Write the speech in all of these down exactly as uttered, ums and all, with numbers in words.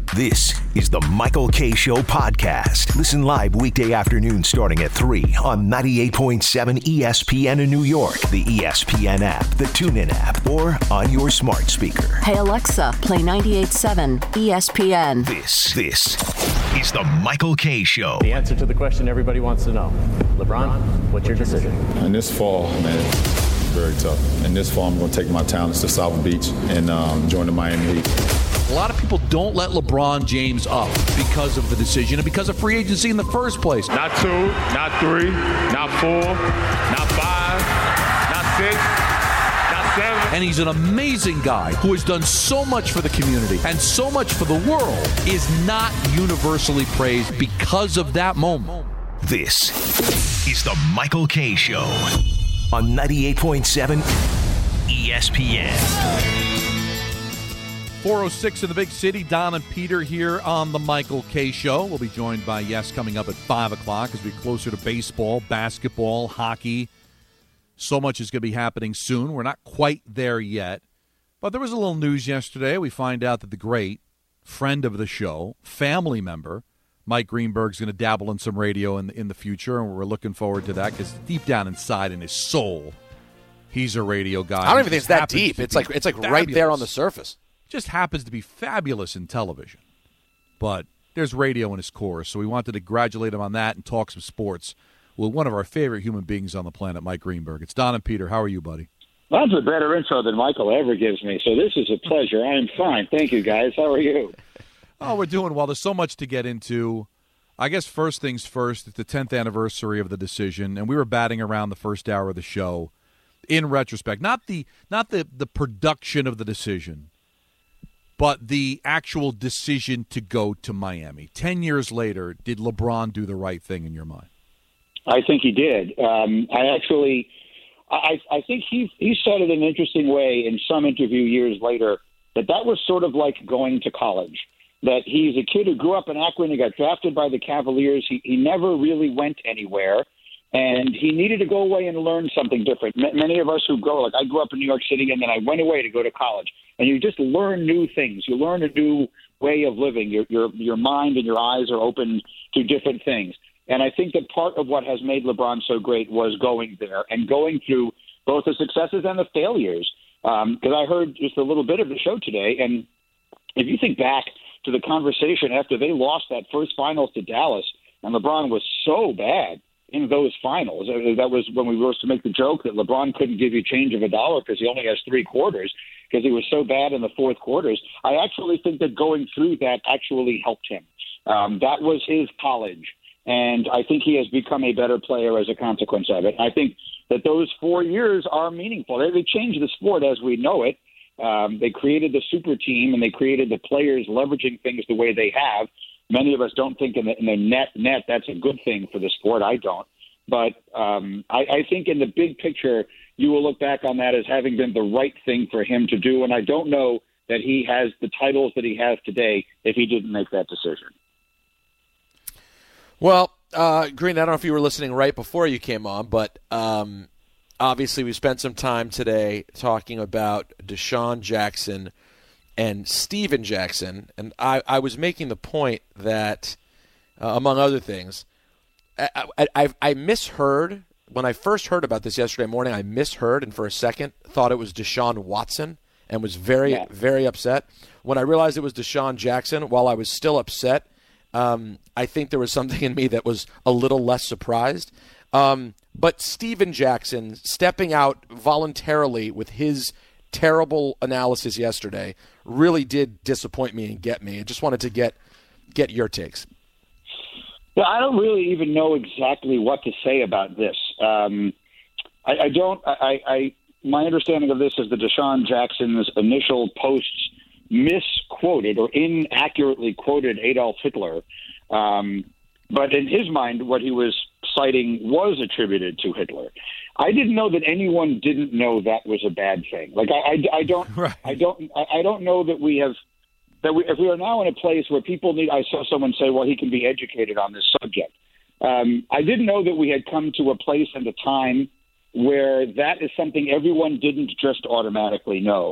This is the Michael Kay Show podcast. Listen live weekday afternoon starting at three on ninety-eight point seven E S P N in New York, the E S P N app, the TuneIn app, or on your smart speaker. Hey Alexa, play ninety-eight point seven E S P N. This, this is the Michael Kay Show. The answer to the question everybody wants to know. LeBron, what's your decision? And this fall, man, very tough. And this fall, I'm going to take my talents to South Beach and um, join the Miami Heat. A lot of people don't let LeBron James up because of the decision and because of free agency in the first place. Not two, not three, not four, not five, not six, not seven. And he's an amazing guy who has done so much for the community and so much for the world, is not universally praised because of that moment. This is the Michael Kay Show on ninety-eight point seven E S P N. four oh six in the big city. Don and Peter here on the Michael Kay Show. We'll be joined by Yes coming up at five o'clock as we get closer to baseball, basketball, hockey. So much is going to be happening soon. We're not quite there yet. But there was a little news yesterday. We find out that the great friend of the show, family member, Mike Greenberg, is going to dabble in some radio in the, in the future, and we're looking forward to that because deep down inside in his soul, he's a radio guy. I don't even think it's that deep. It's like it's like fabulous. Right there on the surface. Just happens to be fabulous in television. But there's radio in his core, so we wanted to congratulate him on that and talk some sports with one of our favorite human beings on the planet, Mike Greenberg. It's Don and Peter. How are you, buddy? That's a better intro than Michael ever gives me, so this is a pleasure. I am fine. Thank you, guys. How are you? Oh, we're doing well. There's so much to get into. I guess first things first, it's the tenth anniversary of the decision, and we were batting around the first hour of the show in retrospect. Not the not the, the production of the decision, but the actual decision to go to Miami. Ten years later, did LeBron do the right thing in your mind? I think he did. Um, I actually, I, I think he he said it in an interesting way in some interview years later that that was sort of like going to college. That he's a kid who grew up in Akron, he got drafted by the Cavaliers. He, he never really went anywhere, and he needed to go away and learn something different. M- many of us who go, like I grew up in New York City, and then I went away to go to college. And you just learn new things. You learn a new way of living. Your your your mind and your eyes are open to different things. And I think that part of what has made LeBron so great was going there and going through both the successes and the failures. Because um, I heard just a little bit of the show today, and if you think back to the conversation after they lost that first finals to Dallas, and LeBron was so bad in those finals. That was when we were to make the joke that LeBron couldn't give you change of a dollar because he only has three quarters because he was so bad in the fourth quarters. I actually think that going through that actually helped him. Um, that was his college, and I think he has become a better player as a consequence of it. I think that those four years are meaningful. They, they changed the sport as we know it. Um, they created the super team, and they created the players leveraging things the way they have. Many of us don't think in the, in the net, net that's a good thing for the sport. I don't. But um, I, I think in the big picture, you will look back on that as having been the right thing for him to do. And I don't know that he has the titles that he has today if he didn't make that decision. Well, uh, Green, I don't know if you were listening right before you came on, but um, obviously we spent some time today talking about Deshaun Jackson and Steven Jackson, and I, I was making the point that, uh, among other things, I, I, I, I misheard. When I first heard about this yesterday morning, I misheard and for a second thought it was Deshaun Watson and was very, yeah. very upset. When I realized it was Deshaun Jackson, while I was still upset, um, I think there was something in me that was a little less surprised. Um, but Steven Jackson stepping out voluntarily with his terrible analysis yesterday really did disappoint me and get me. I just wanted to get get your takes. Yeah, I don't really even know exactly what to say about this. Um, I, I don't. I, I my understanding of this is that Deshaun Jackson's initial posts misquoted or inaccurately quoted Adolf Hitler, um, but in his mind, what he was citing was attributed to Hitler. I didn't know that anyone didn't know that was a bad thing. Like I, I, I don't, right. I don't, I don't know that we have that we, if we are now in a place where people need. I saw someone say, "Well, he can be educated on this subject." Um, I didn't know that we had come to a place and a time where that is something everyone didn't just automatically know.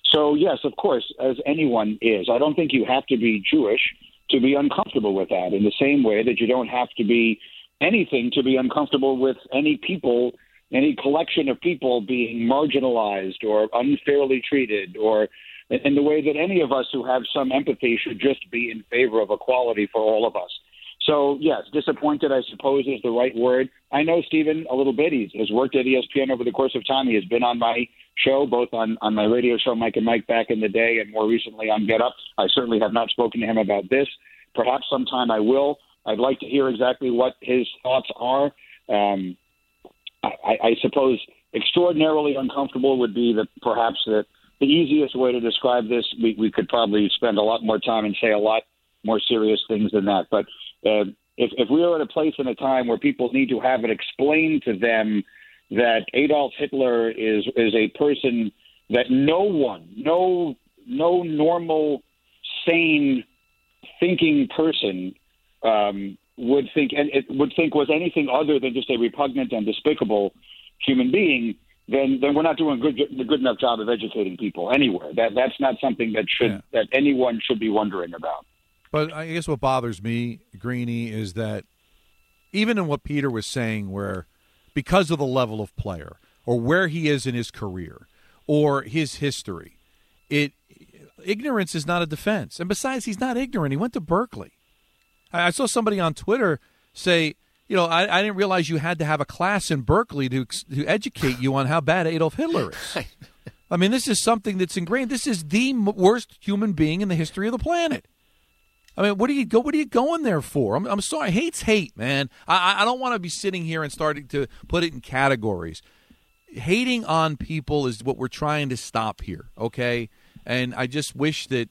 So, yes, of course, as anyone is. I don't think you have to be Jewish to be uncomfortable with that, in the same way that you don't have to be anything to be uncomfortable with any people, any collection of people being marginalized or unfairly treated, or in the way that any of us who have some empathy should just be in favor of equality for all of us. So, yes, disappointed, I suppose, is the right word. I know Stephen a little bit. He has worked at E S P N over the course of time. He has been on my show, both on, on my radio show, Mike and Mike, back in the day, and more recently on Get Up. I certainly have not spoken to him about this. Perhaps sometime I will. I'd like to hear exactly what his thoughts are. Um, I, I suppose extraordinarily uncomfortable would be the, perhaps the, the easiest way to describe this. We, we could probably spend a lot more time and say a lot more serious things than that. But uh, if, if we are at a place in a time where people need to have it explained to them that Adolf Hitler is is a person that no one, no no normal, sane, thinking person um, would think and it would think was anything other than just a repugnant and despicable human being, then then we're not doing a good a good enough job of educating people anywhere. That that's not something that should yeah. that anyone should be wondering about. But I guess what bothers me, Greeny, is that even in what Peter was saying, where because of the level of player or where he is in his career or his history, it ignorance is not a defense. And besides, he's not ignorant. He went to Berkeley. I, I saw somebody on Twitter say, you know, I, I didn't realize you had to have a class in Berkeley to to educate you on how bad Adolf Hitler is. I mean, this is something that's ingrained. This is the worst human being in the history of the planet. I mean, what do you go? What are you going there for? I'm, I'm sorry. Hate's hate, man. I, I don't want to be sitting here and starting to put it in categories. Hating on people is what we're trying to stop here, okay? And I just wish that,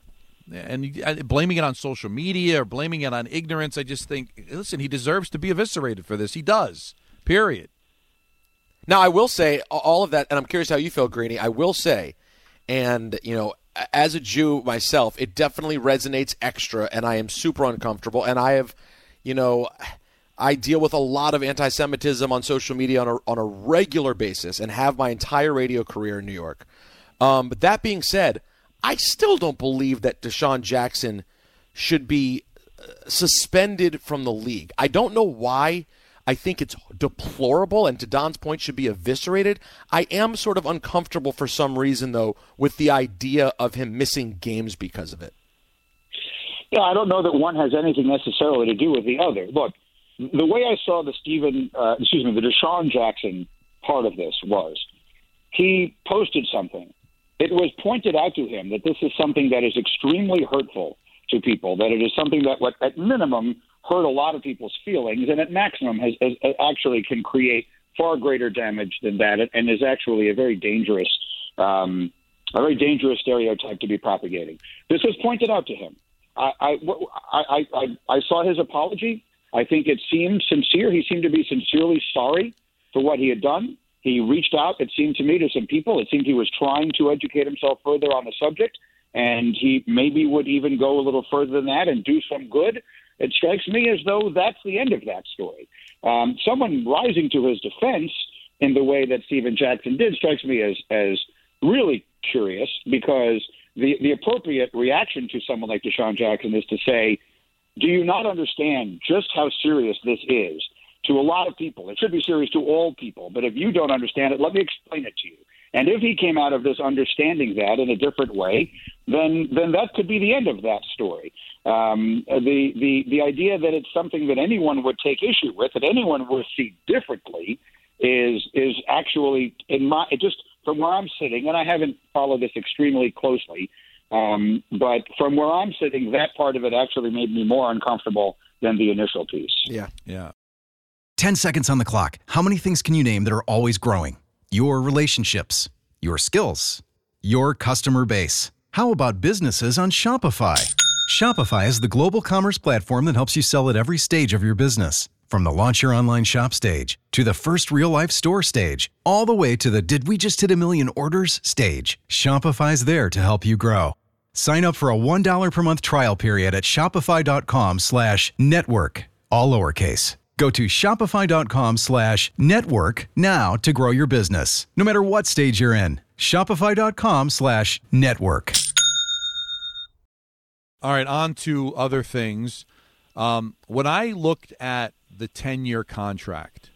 and blaming it on social media or blaming it on ignorance, I just think, listen, he deserves to be eviscerated for this. He does, period. Now, I will say all of that, and I'm curious how you feel, Greeny. I will say, and, you know, as a Jew myself, it definitely resonates extra, and I am super uncomfortable. And I have, you know, I deal with a lot of anti-Semitism on social media on a, on a regular basis and have my entire radio career in New York. Um, but that being said, I still don't believe that Deshaun Jackson should be suspended from the league. I don't know why. I think it's deplorable, and to Don's point, should be eviscerated. I am sort of uncomfortable for some reason, though, with the idea of him missing games because of it. Yeah, I don't know that one has anything necessarily to do with the other. Look, the way I saw the Stephen, uh, excuse me, the Deshaun Jackson part of this was he posted something. It was pointed out to him that this is something that is extremely hurtful to people, that it is something that, what, at minimum, hurt a lot of people's feelings, and at maximum has, has actually can create far greater damage than that, and is actually a very dangerous, um, a very dangerous stereotype to be propagating. This was pointed out to him. I, I, I, I, I saw his apology. I think it seemed sincere. He seemed to be sincerely sorry for what he had done. He reached out, it seemed to me, to some people. It seemed he was trying to educate himself further on the subject, and he maybe would even go a little further than that and do some good. It strikes me as though that's the end of that story. Um, someone rising to his defense in the way that Stephen Jackson did strikes me as as really curious, because the, the appropriate reaction to someone like Deshaun Jackson is to say, do you not understand just how serious this is to a lot of people? It should be serious to all people, but if you don't understand it, let me explain it to you. And if he came out of this understanding that in a different way, then then that could be the end of that story. Um, the, the the idea that it's something that anyone would take issue with, that anyone would see differently, is is actually, in my just from where I'm sitting, and I haven't followed this extremely closely, um, but from where I'm sitting, that part of it actually made me more uncomfortable than the initial piece. Yeah, yeah. Ten seconds on the clock. How many things can you name that are always growing? Your relationships, your skills, your customer base. How about businesses on Shopify? Shopify is the global commerce platform that helps you sell at every stage of your business. From the launch your online shop stage, to the first real-life store stage, all the way to the did we just hit a million orders stage. Shopify's there to help you grow. Sign up for a one dollar per month trial period at shopify.com slash network, all lowercase. Go to shopify.com slash network now to grow your business, no matter what stage you're in. Shopify.com slash network. All right, on to other things. Um, when I looked at the ten-year contract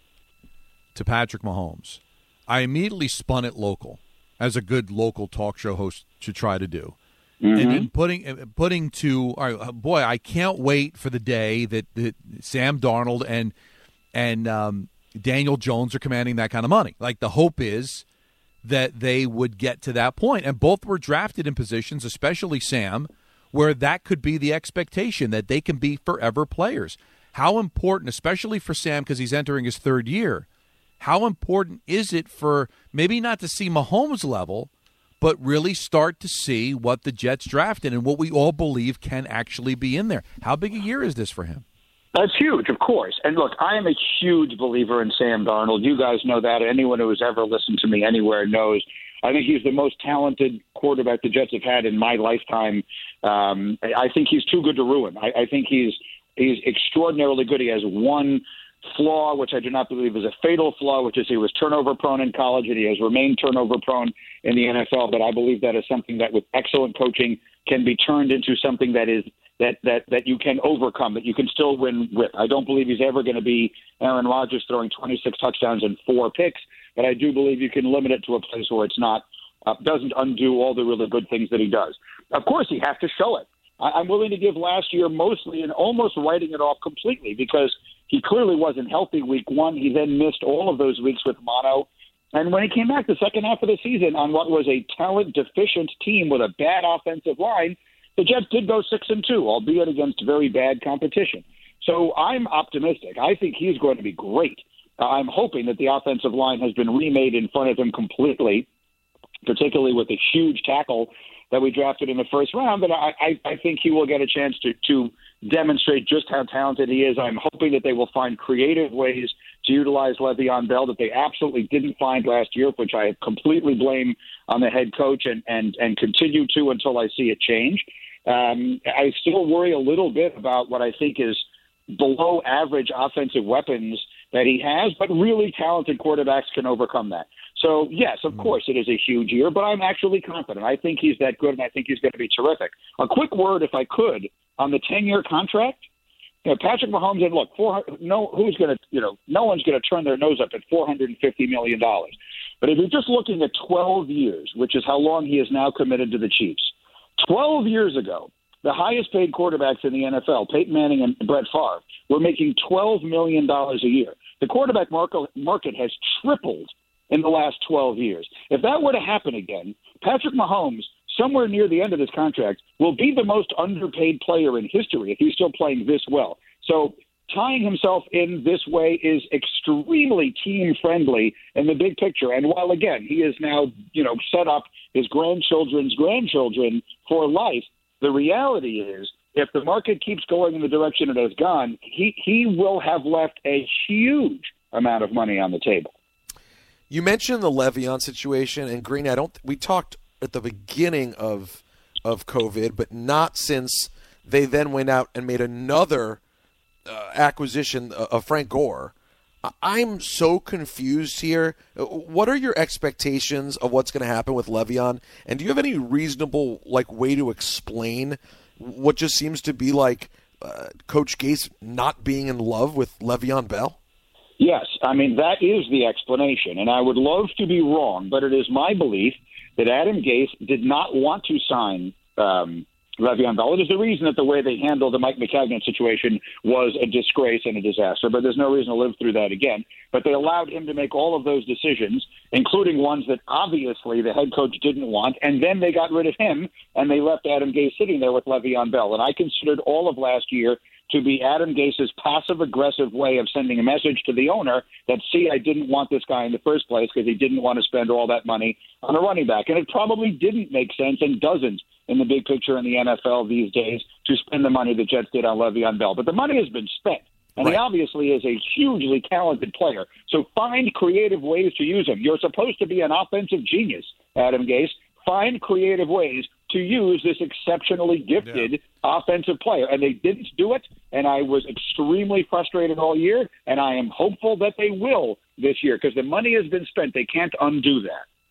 to Patrick Mahomes, I immediately spun it local, as a good local talk show host should try to do. Mm-hmm. And then putting putting to, all right, boy, I can't wait for the day that, that Sam Darnold and and um, Daniel Jones are commanding that kind of money. Like, the hope is that they would get to that point. And both were drafted in positions, especially Sam, where that could be the expectation, that they can be forever players. How important, especially for Sam because he's entering his third year, how important is it for maybe not to see Mahomes level, but really start to see what the Jets drafted and what we all believe can actually be in there? How big a year is this for him? That's huge, of course. And look, I am a huge believer in Sam Darnold. You guys know that. Anyone who has ever listened to me anywhere knows. I think he's the most talented quarterback the Jets have had in my lifetime. Um, I think he's too good to ruin. I, I think he's he's extraordinarily good. He has one flaw, which I do not believe is a fatal flaw, which is he was turnover-prone in college, and he has remained turnover-prone in the N F L. But I believe that is something that, with excellent coaching, can be turned into something that is that that that you can overcome, that you can still win with. I don't believe he's ever going to be Aaron Rodgers throwing twenty-six touchdowns and four picks, but I do believe you can limit it to a place where it's not uh, doesn't undo all the really good things that he does. Of course, you have to show it. I, I'm willing to give last year mostly and almost writing it off completely, because he clearly wasn't healthy week one. He then missed all of those weeks with mono. And when he came back the second half of the season on what was a talent-deficient team with a bad offensive line, the Jets did go six and two, albeit against very bad competition. So I'm optimistic. I think he's going to be great. Uh, I'm hoping that the offensive line has been remade in front of him completely, particularly with the huge tackle that we drafted in the first round. But I, I, I think he will get a chance to, to demonstrate just how talented he is. I'm hoping that they will find creative ways to utilize Le'Veon Bell that they absolutely didn't find last year, which I completely blame on the head coach and, and, and continue to until I see it change. Um, I still worry a little bit about what I think is below average offensive weapons that he has, but really talented quarterbacks can overcome that. So, yes, of course, it is a huge year, but I'm actually confident. I think he's that good, and I think he's going to be terrific. A quick word, if I could, on the ten-year contract. You know, Patrick Mahomes, and look, four, no, who's going to, you know, no one's going to turn their nose up at four hundred fifty million dollars. But if you're just looking at twelve years, which is how long he is now committed to the Chiefs, twelve years ago, the highest-paid quarterbacks in the N F L, Peyton Manning and Brett Favre, were making twelve million dollars a year. The quarterback market has tripled in the last twelve years. If that were to happen again, Patrick Mahomes, somewhere near the end of his contract, will be the most underpaid player in history if he's still playing this well. So tying himself in this way is extremely team-friendly in the big picture. And while, again, he is now, you know, set up his grandchildren's grandchildren for life, the reality is if the market keeps going in the direction it has gone, he, he will have left a huge amount of money on the table. You mentioned the Le'Veon situation, and Green, I don't. We talked at the beginning of of COVID, but not since they then went out and made another uh, acquisition of Frank Gore. I'm so confused here. What are your expectations of what's going to happen with Le'Veon? And do you have any reasonable like way to explain what just seems to be like uh, Coach Gase not being in love with Le'Veon Bell? Yes, I mean, that is the explanation, and I would love to be wrong, but it is my belief that Adam Gase did not want to sign um, Le'Veon Bell. It is the reason that the way they handled the Mike Maccagnan situation was a disgrace and a disaster, but there's no reason to live through that again. But they allowed him to make all of those decisions, including ones that obviously the head coach didn't want, and then they got rid of him, and they left Adam Gase sitting there with Le'Veon Bell. And I considered all of last year to be Adam Gase's passive-aggressive way of sending a message to the owner that, see, I didn't want this guy in the first place because he didn't want to spend all that money on a running back. And it probably didn't make sense and doesn't in the big picture in the N F L these days to spend the money the Jets did on Le'Veon Bell. But the money has been spent, and right. He obviously is a hugely talented player. So find creative ways to use him. You're supposed to be an offensive genius, Adam Gase. Find creative ways to use this exceptionally gifted yeah. offensive player. And they didn't do it, and I was extremely frustrated all year, and I am hopeful that they will this year because the money has been spent. They can't undo that.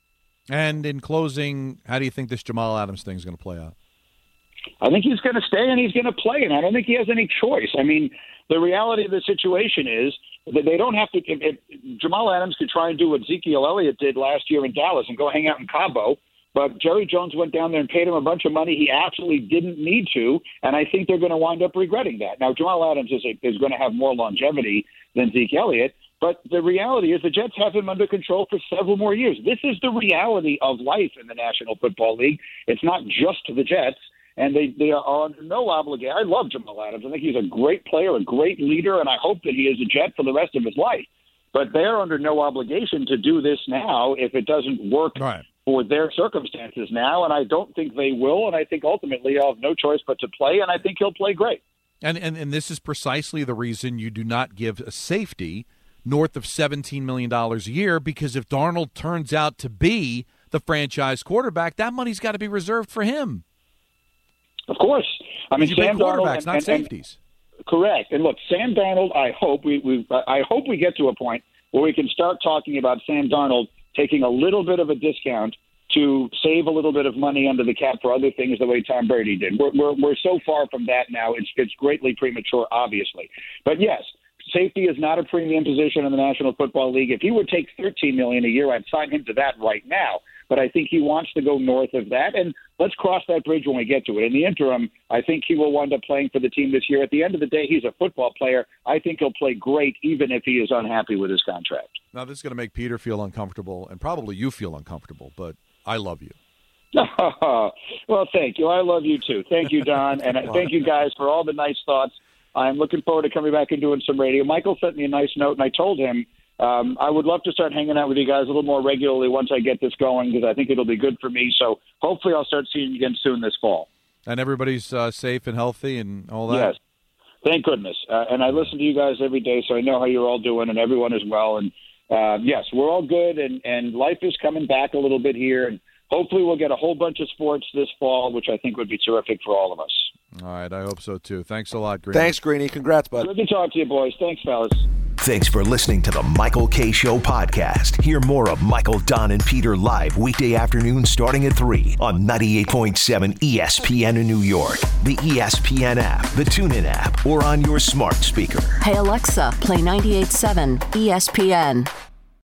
And in closing, how do you think this Jamal Adams thing is going to play out? I think he's going to stay and he's going to play, and I don't think he has any choice. I mean, the reality of the situation is that they don't have to. If, if Jamal Adams could try and do what Ezekiel Elliott did last year in Dallas and go hang out in Cabo, but Jerry Jones went down there and paid him a bunch of money he absolutely didn't need to, and I think they're going to wind up regretting that. Now, Jamal Adams is, a, is going to have more longevity than Zeke Elliott, but the reality is the Jets have him under control for several more years. This is the reality of life in the National Football League. It's not just the Jets. And they, they are under no obligation. I love Jamal Adams. I think he's a great player, a great leader, and I hope that he is a Jet for the rest of his life. But they're under no obligation to do this now if it doesn't work right for their circumstances now. And I don't think they will. And I think ultimately I'll have no choice but to play, and I think he'll play great. And, and, and this is precisely the reason you do not give a safety north of seventeen million dollars a year, because if Darnold turns out to be the franchise quarterback, that money's got to be reserved for him. Of course. I mean, Sam Darnold, and, not and, safeties. And, correct. And look, Sam Darnold, I hope we, we I hope we get to a point where we can start talking about Sam Darnold taking a little bit of a discount to save a little bit of money under the cap for other things the way Tom Brady did. We're we're, we're so far from that now. It's it's greatly premature, obviously. But yes, safety is not a premium position in the National Football League. If he would take thirteen million dollars a year, I'd sign him to that right now. But I think he wants to go north of that, and let's cross that bridge when we get to it. In the interim, I think he will wind up playing for the team this year. At the end of the day, he's a football player. I think he'll play great, even if he is unhappy with his contract. Now, this is going to make Peter feel uncomfortable, and probably you feel uncomfortable, but I love you. Well, thank you. I love you, too. Thank you, Don, and thank you guys for all the nice thoughts. I'm looking forward to coming back and doing some radio. Michael sent me a nice note, and I told him, Um, I would love to start hanging out with you guys a little more regularly once I get this going, because I think it'll be good for me. So hopefully I'll start seeing you again soon this fall. And everybody's uh, safe and healthy and all that? Yes. Thank goodness. Uh, and I listen to you guys every day, so I know how you're all doing, and everyone as well. And, uh, yes, we're all good, and, and life is coming back a little bit here. And hopefully we'll get a whole bunch of sports this fall, which I think would be terrific for all of us. All right, I hope so, too. Thanks a lot, Greeny. Thanks, Greeny. Congrats, bud. Good to talk to you, boys. Thanks, fellas. Thanks for listening to the Michael Kay Show podcast. Hear more of Michael, Don, and Peter live weekday afternoons starting at three on ninety-eight point seven E S P N in New York, the E S P N app, the TuneIn app, or on your smart speaker. Hey, Alexa, play ninety-eight point seven E S P N.